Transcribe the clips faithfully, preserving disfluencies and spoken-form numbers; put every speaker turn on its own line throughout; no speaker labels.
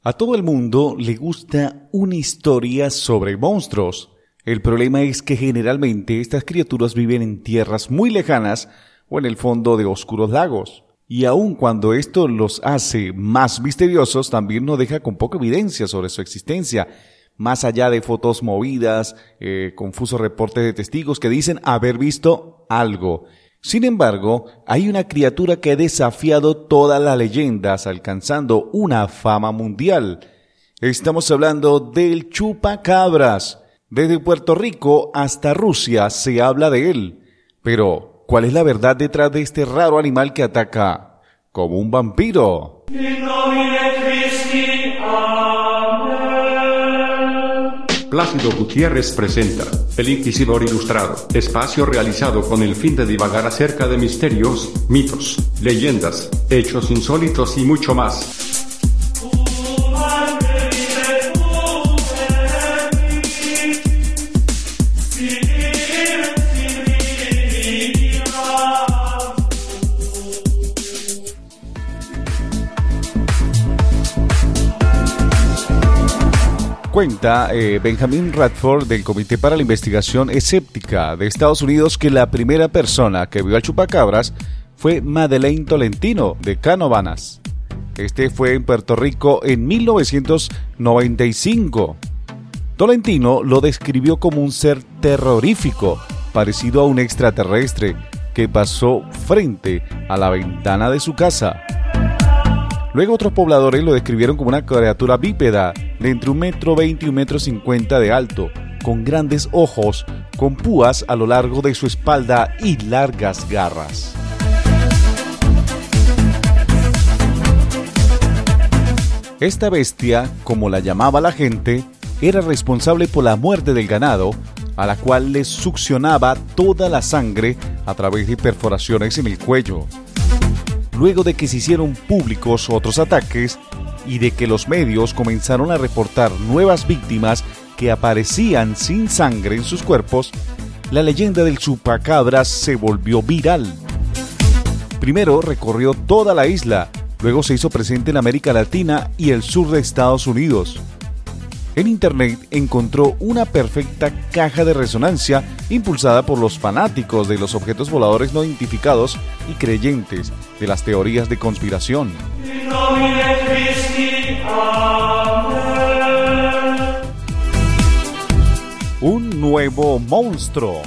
A todo el mundo le gusta una historia sobre monstruos. El problema es que generalmente estas criaturas viven en tierras muy lejanas o en el fondo de oscuros lagos. Y aun cuando esto los hace más misteriosos, también nos deja con poca evidencia sobre su existencia. Más allá de fotos movidas, eh, confusos reportes de testigos que dicen haber visto algo. Sin embargo, hay una criatura que ha desafiado todas las leyendas, alcanzando una fama mundial. Estamos hablando del chupacabras. Desde Puerto Rico hasta Rusia se habla de él. Pero, ¿cuál es la verdad detrás de este raro animal que ataca como un vampiro?
Plácido Gutiérrez presenta El Inquisidor Ilustrado, espacio realizado con el fin de divagar acerca de misterios, mitos, leyendas, hechos insólitos y mucho más.
Cuenta eh, Benjamin Radford del Comité para la Investigación Escéptica de Estados Unidos que la primera persona que vio al chupacabras fue Madeleine Tolentino de Canóvanas. Este fue en Puerto Rico en mil novecientos noventa y cinco. Tolentino lo describió como un ser terrorífico, parecido a un extraterrestre, que pasó frente a la ventana de su casa. Luego otros pobladores lo describieron como una criatura bípeda de entre un metro veinte y un metro cincuenta de alto, con grandes ojos, con púas a lo largo de su espalda y largas garras. Esta bestia, como la llamaba la gente, era responsable por la muerte del ganado, a la cual les succionaba toda la sangre a través de perforaciones en el cuello. Luego de que se hicieron públicos otros ataques y de que los medios comenzaron a reportar nuevas víctimas que aparecían sin sangre en sus cuerpos, la leyenda del chupacabras se volvió viral. Primero recorrió toda la isla, luego se hizo presente en América Latina y el sur de Estados Unidos. En internet encontró una perfecta caja de resonancia impulsada por los fanáticos de los objetos voladores no identificados y creyentes de las teorías de conspiración. Un nuevo monstruo.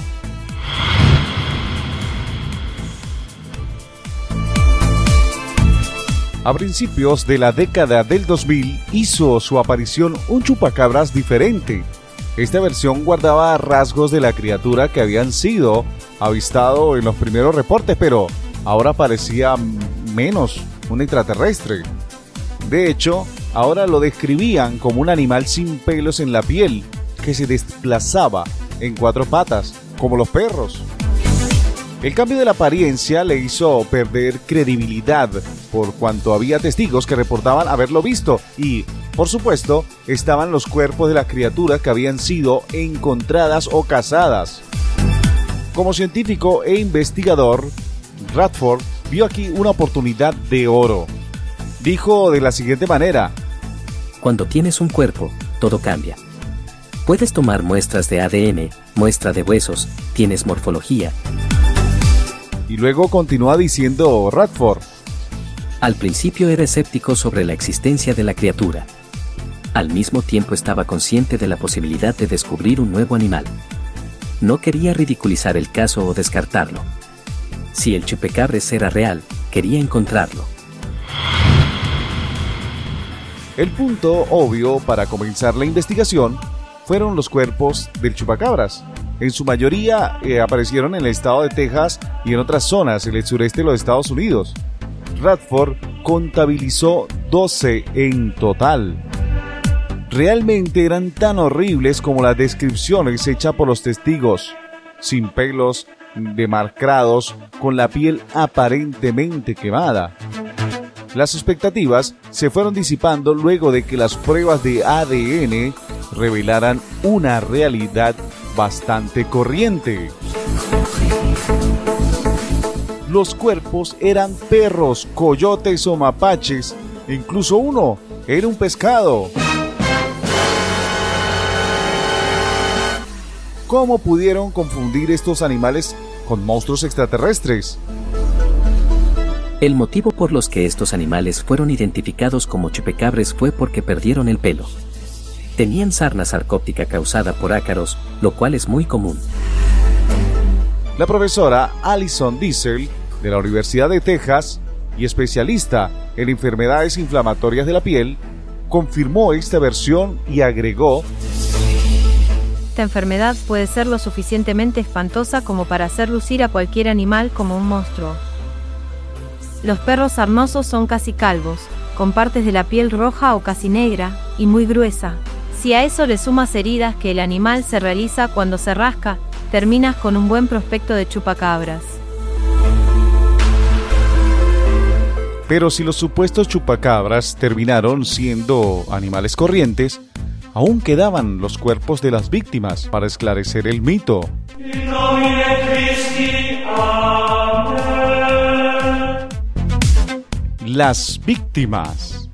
A principios de la década del dos mil hizo su aparición un chupacabras diferente. Esta versión guardaba rasgos de la criatura que habían sido avistado en los primeros reportes, pero ahora parecía menos un extraterrestre. De hecho, ahora lo describían como un animal sin pelos en la piel, que se desplazaba en cuatro patas, como los perros. El cambio de la apariencia le hizo perder credibilidad por cuanto había testigos que reportaban haberlo visto y, por supuesto, estaban los cuerpos de las criaturas que habían sido encontradas o cazadas. Como científico e investigador, Radford vio aquí una oportunidad de oro. Dijo de la siguiente manera:
cuando tienes un cuerpo, todo cambia. Puedes tomar muestras de A D N, muestra de huesos, tienes morfología.
Y luego continúa diciendo Radford:
al principio era escéptico sobre la existencia de la criatura. Al mismo tiempo estaba consciente de la posibilidad de descubrir un nuevo animal. No quería ridiculizar el caso o descartarlo. Si el chupacabras era real, quería encontrarlo.
El punto obvio para comenzar la investigación fueron los cuerpos del chupacabras. En su mayoría eh, aparecieron en el estado de Texas y en otras zonas en el sureste de los Estados Unidos. Radford contabilizó doce en total. Realmente eran tan horribles como las descripciones hechas por los testigos, sin pelos, demacrados, con la piel aparentemente quemada. Las expectativas se fueron disipando luego de que las pruebas de A D N revelaran una realidad bastante corriente. Los cuerpos eran perros, coyotes o mapaches, incluso uno era un pescado. ¿Cómo pudieron confundir estos animales con monstruos extraterrestres?
El motivo por los que estos animales fueron identificados como chupacabras fue porque perdieron el pelo. Tenían sarna sarcóptica causada por ácaros, lo cual es muy común.
La profesora Alison Diesel, de la Universidad de Texas y especialista en enfermedades inflamatorias de la piel, confirmó esta versión y agregó:
esta enfermedad puede ser lo suficientemente espantosa como para hacer lucir a cualquier animal como un monstruo. Los perros sarnosos son casi calvos, con partes de la piel roja o casi negra, y muy gruesa. Si a eso le sumas heridas que el animal se realiza cuando se rasca, terminas con un buen prospecto de chupacabras.
Pero si los supuestos chupacabras terminaron siendo animales corrientes, aún quedaban los cuerpos de las víctimas para esclarecer el mito. Las víctimas.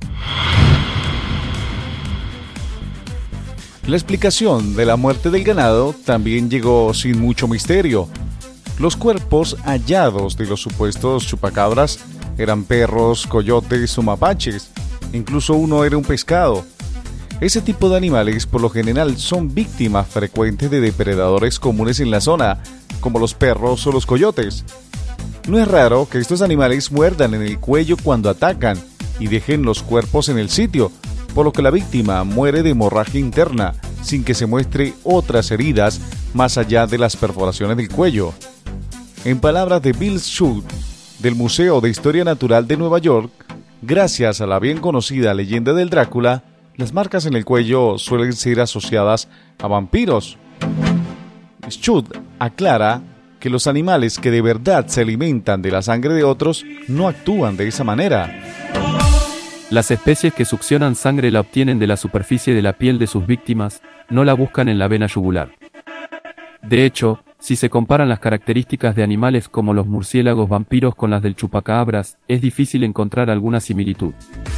La explicación de la muerte del ganado también llegó sin mucho misterio. Los cuerpos hallados de los supuestos chupacabras eran perros, coyotes o mapaches. Incluso uno era un pescado. Ese tipo de animales por lo general son víctimas frecuentes de depredadores comunes en la zona, como los perros o los coyotes. No es raro que estos animales muerdan en el cuello cuando atacan y dejen los cuerpos en el sitio, por lo que la víctima muere de hemorragia interna, sin que se muestre otras heridas más allá de las perforaciones del cuello. En palabras de Bill Schultz, del Museo de Historia Natural de Nueva York, gracias a la bien conocida leyenda del Drácula, las marcas en el cuello suelen ser asociadas a vampiros. Schultz aclara que los animales que de verdad se alimentan de la sangre de otros no actúan de esa manera.
Las especies que succionan sangre la obtienen de la superficie de la piel de sus víctimas, no la buscan en la vena yugular. De hecho, si se comparan las características de animales como los murciélagos vampiros con las del chupacabras, es difícil encontrar alguna similitud.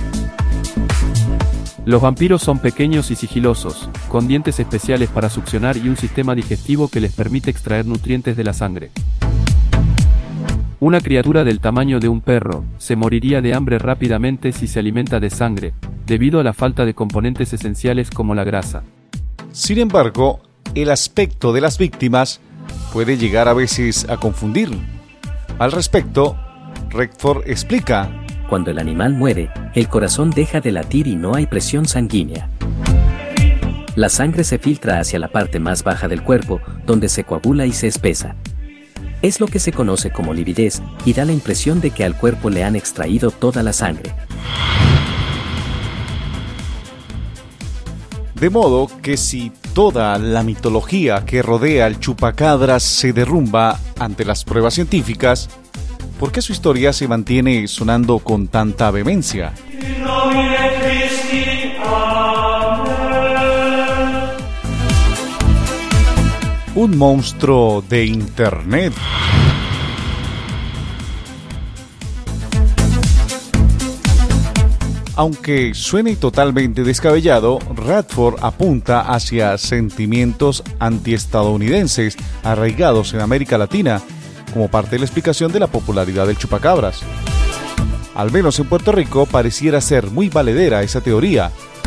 Los vampiros son pequeños y sigilosos, con dientes especiales para succionar y un sistema digestivo que les permite extraer nutrientes de la sangre. Una criatura del tamaño de un perro se moriría de hambre rápidamente si se alimenta de sangre, debido a la falta de componentes esenciales como la grasa.
Sin embargo, el aspecto de las víctimas puede llegar a veces a confundir. Al respecto, Redford explica:
cuando el animal muere, el corazón deja de latir y no hay presión sanguínea. La sangre se filtra hacia la parte más baja del cuerpo, donde se coagula y se espesa. Es lo que se conoce como lividez, y da la impresión de que al cuerpo le han extraído toda la sangre.
De modo que si toda la mitología que rodea al chupacabras se derrumba ante las pruebas científicas, ¿por qué su historia se mantiene sonando con tanta vehemencia? Un monstruo de Internet. Aunque suene totalmente descabellado, Radford apunta hacia sentimientos antiestadounidenses arraigados en América Latina, como parte de la explicación de la popularidad del chupacabras. Al menos en Puerto Rico pareciera ser muy valedera esa teoría.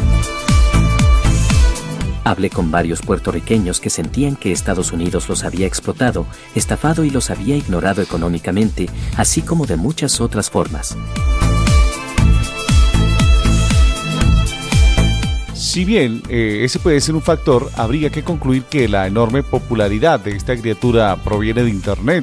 Hablé con varios puertorriqueños que sentían que Estados Unidos los había explotado, estafado y los había ignorado económicamente, así como de muchas otras formas.
Si bien eh, ese puede ser un factor, habría que concluir que la enorme popularidad de esta criatura proviene de Internet.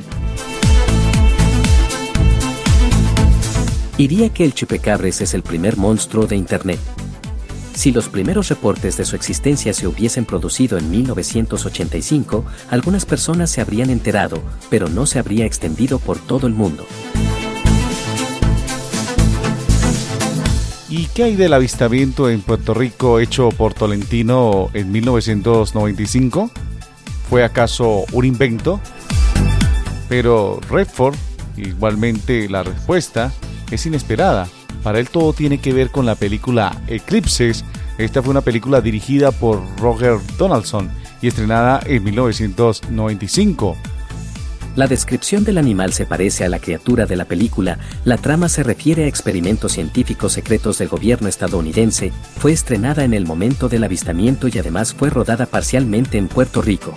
Diría que el chupacabras es el primer monstruo de Internet. Si los primeros reportes de su existencia se hubiesen producido en mil novecientos ochenta y cinco, algunas personas se habrían enterado, pero no se habría extendido por todo el mundo.
¿Y qué hay del avistamiento en Puerto Rico hecho por Tolentino en mil novecientos noventa y cinco? ¿Fue acaso un invento? Pero Redford, igualmente la respuesta es inesperada. Para él todo tiene que ver con la película Eclipses. Esta fue una película dirigida por Roger Donaldson y estrenada en mil novecientos noventa y cinco.
La descripción del animal se parece a la criatura de la película, la trama se refiere a experimentos científicos secretos del gobierno estadounidense, fue estrenada en el momento del avistamiento y además fue rodada parcialmente en Puerto Rico.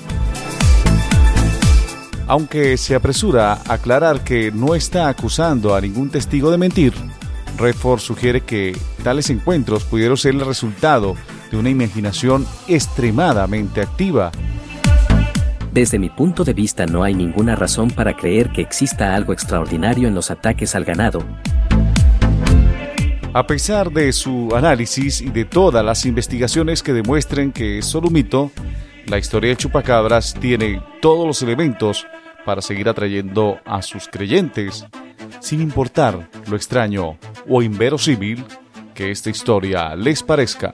Aunque se apresura a aclarar que no está acusando a ningún testigo de mentir, Redford sugiere que tales encuentros pudieron ser el resultado de una imaginación extremadamente activa.
Desde mi punto de vista no hay ninguna razón para creer que exista algo extraordinario en los ataques al ganado.
A pesar de su análisis y de todas las investigaciones que demuestren que es solo un mito, la historia de Chupacabras tiene todos los elementos para seguir atrayendo a sus creyentes, sin importar lo extraño o inverosímil que esta historia les parezca.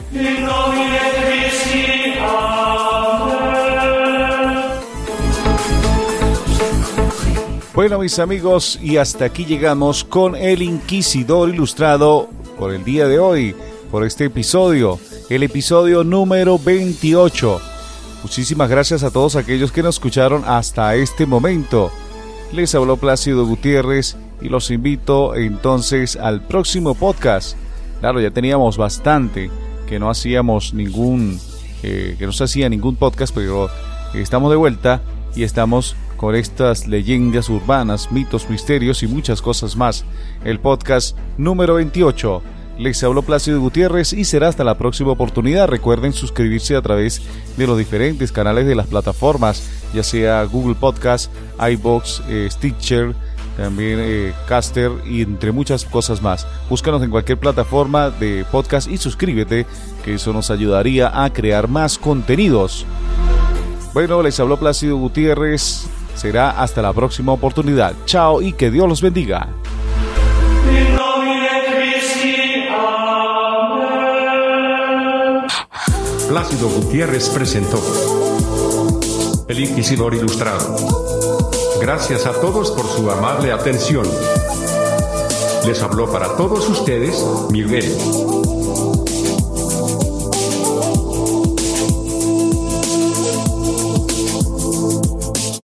Bueno, mis amigos, y hasta aquí llegamos con El Inquisidor Ilustrado por el día de hoy, por este episodio, el episodio número veintiocho. Muchísimas gracias a todos aquellos que nos escucharon hasta este momento. Les habló Plácido Gutiérrez y los invito entonces al próximo podcast. Claro, ya teníamos bastante que no hacíamos ningún, eh, que no se hacía ningún podcast, pero estamos de vuelta y estamos con estas leyendas urbanas, mitos, misterios y muchas cosas más. El podcast número veintiocho. Les habló Plácido Gutiérrez y será hasta la próxima oportunidad. Recuerden suscribirse a través de los diferentes canales de las plataformas, ya sea Google Podcast, iVoox, eh, Stitcher, también eh, Caster y entre muchas cosas más. Búscanos en cualquier plataforma de podcast y suscríbete, que eso nos ayudaría a crear más contenidos. Bueno, les habló Plácido Gutiérrez. Será hasta la próxima oportunidad. Chao y que Dios los bendiga.
Plácido Gutiérrez presentó El Inquisidor Ilustrado. Gracias a todos por su amable atención. Les habló para todos ustedes, Miguel.